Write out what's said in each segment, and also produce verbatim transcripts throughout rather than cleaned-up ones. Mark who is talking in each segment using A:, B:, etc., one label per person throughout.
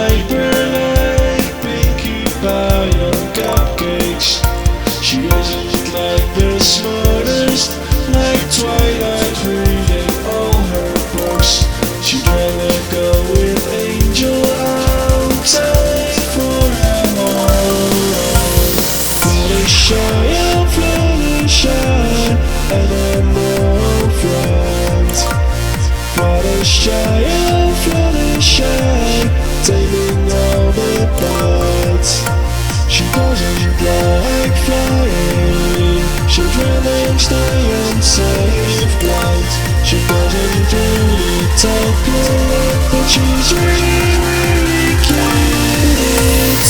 A: hyper like Pinkie Pie on cupcakes. She isn't like the smartest, like Twilight reading all her books. She'd rather go with Angel out telling for an all. Fluttershy and Fluttershy, and I'm more friends. Fluttershy and Fluttershy, taming all the buds. She doesn't like flying, she'd rather stay on safe ground. She doesn't really talk a lot, but she's really, really cute.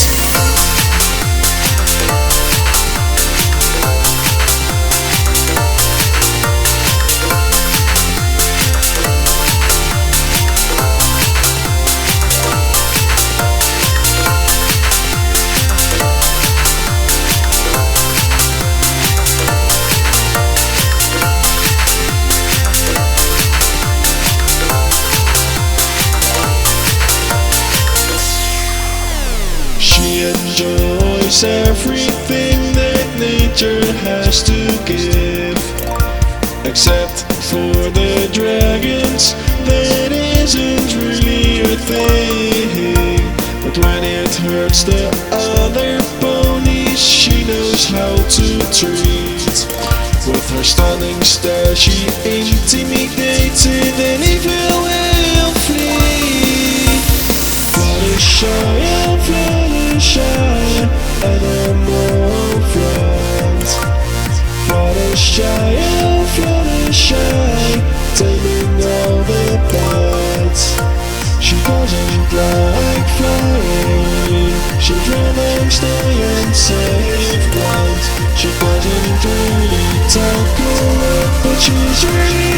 A: She enjoys everything that nature has to give, except for the dragons, that isn't really a thing. But when it hurts the other ponies, she knows how to treat. With her stunning stare, she intimidates it, and evil will flee. Fluttershy and Fluttershy, and I'm more friends. Fluttershy and Fluttershy, taming all the buds. She doesn't like flying, she'd rather stay on safe ground. She doesn't really talk a lot, but she's really